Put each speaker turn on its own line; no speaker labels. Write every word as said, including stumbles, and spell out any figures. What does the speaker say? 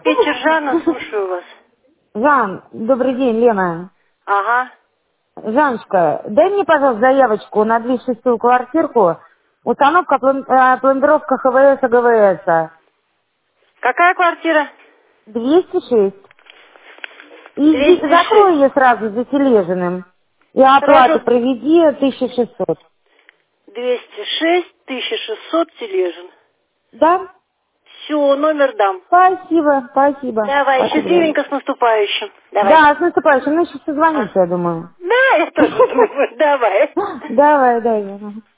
Вечер, Жанна, слушаю вас.
Жан, добрый день, Лена.
Ага.
Жанночка, дай мне, пожалуйста, заявочку на двести шестую квартирку. Установка, план- э, планировка ХВС, ГВС.
Какая квартира?
двести шесть. И иди-
двести
закрой
шесть.
ее сразу за Тележиным. И оплату
Хорошо.
проведи тысяча шестьсот.
двести шесть, тысяча шестьсот, Тележин.
Да?
Все, номер дам.
Спасибо, спасибо.
Давай,
Спасибо.
счастливенько с наступающим. Давай.
Да, с наступающим. Мы еще
А.
созвонимся, я думаю.
Да, я тоже думаю. Давай.
Давай, давай.